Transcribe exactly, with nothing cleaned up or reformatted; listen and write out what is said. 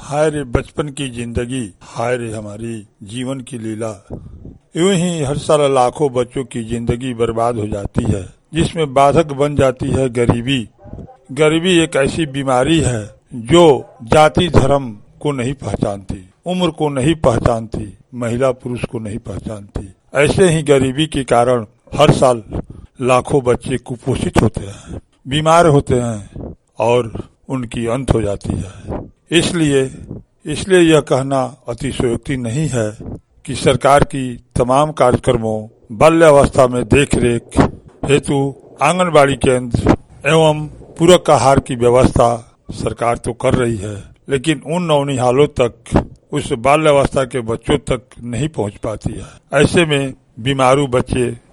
हाय रे बचपन की जिंदगी, हाय रे हमारी जीवन की लीला। यूं ही हर साल लाखों बच्चों की जिंदगी बर्बाद हो जाती है, जिसमें बाधक बन जाती है गरीबी। गरीबी एक ऐसी बीमारी है जो जाति धर्म को नहीं पहचानती, उम्र को नहीं पहचानती, महिला पुरुष को नहीं पहचानती। ऐसे ही गरीबी के कारण हर साल लाखों बच्चे कुपोषित होते हैं, बीमार होते हैं और उनकी अंत हो जाती है। इसलिए इसलिए यह कहना अतिशयोक्ति नहीं है कि सरकार की तमाम कार्यक्रमों बाल्यावस्था में देखरेख हेतु आंगनबाड़ी केंद्र एवं पूरक आहार की व्यवस्था सरकार तो कर रही है, लेकिन उन नौनिहालों तक, उस बाल्यावस्था के बच्चों तक नहीं पहुंच पाती है। ऐसे में बीमारू बच्चे